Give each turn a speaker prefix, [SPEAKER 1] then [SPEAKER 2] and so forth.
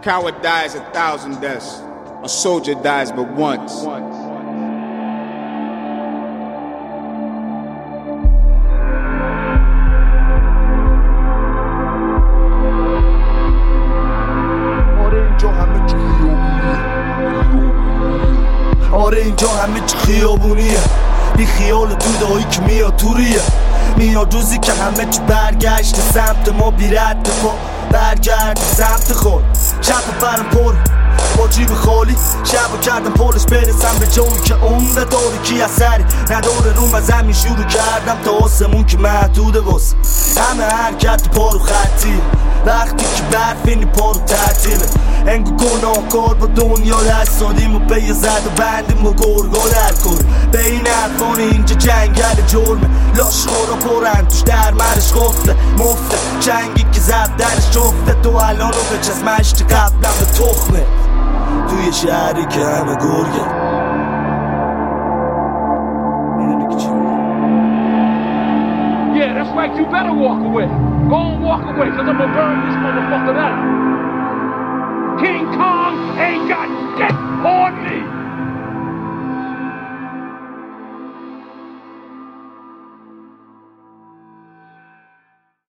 [SPEAKER 1] coward dies 1,000 deaths. A soldier dies but once.
[SPEAKER 2] آره اینجا همه چی خیابونیه، بی خیال دودایی که میاد توریه. میاد روزی که همه چی برگشت سمت ما، بی رد پا برگرد سمت خود. شب برم پر با جیب خالی، شب کردم پرش برسم به جایی که عمر تاریکی اثری نداره روم. از زمین شروع کردم تا آسمون که محدوده واسه همه حرکت پارو خطی. وقتی که برفینی پارو تعطیله، انگو گناهکار با دنیا دست دادیم و پی زد و بندیم و گرگا در کن. به این حرفان اینجا جنگل جرمه، لاشخورا پرن توش در مرش خفته مفته. جنگی که زد درش جفته، تو الان رو به چشم مشتی قبلم به تخمه. توی شهری که همه گرگه.
[SPEAKER 3] Yeah, that's right, you better walk away. Go and walk away, cause I'ma burn this motherfucker down. King Kong ain't got shit on me.